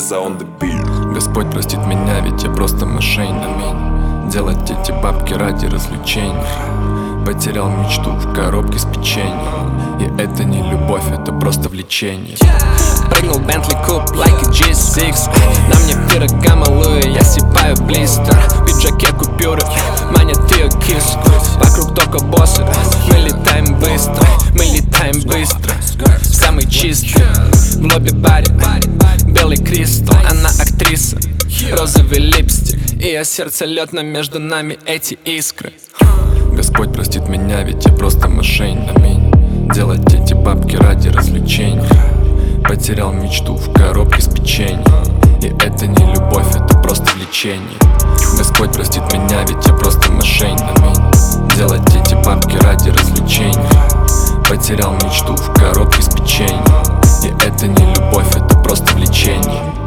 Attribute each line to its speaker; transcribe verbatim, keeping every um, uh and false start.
Speaker 1: Реза on the beat.
Speaker 2: Господь простит меня, ведь я просто мишень. Аминь. Делать эти бабки ради развлечений. Потерял мечту в коробке с печеньем. И это не любовь, это просто влечение.
Speaker 3: Прыгнул Бентли Куб, like a джи шесть. На мне пирога малую, я сипаю блистер. В пиджаке купюры, манят ее киску. Вокруг только боссы, мы летаем быстро. Мы летаем быстро, самый чистый. В лобби-баре, белый кристалл. Она актриса, розовый липстик. Ее сердце лед, но между нами эти искры.
Speaker 2: Господь простит меня, ведь я просто мишень. Аминь. Делать эти бабки ради развлечений. Потерял мечту в коробке с печеньем. И это не любовь, это просто влечение. Господь простит меня, ведь я просто мишень. Аминь. Делать эти бабки ради развлечений. Потерял мечту в коробке с печеньем. И это не любовь, это просто влечение.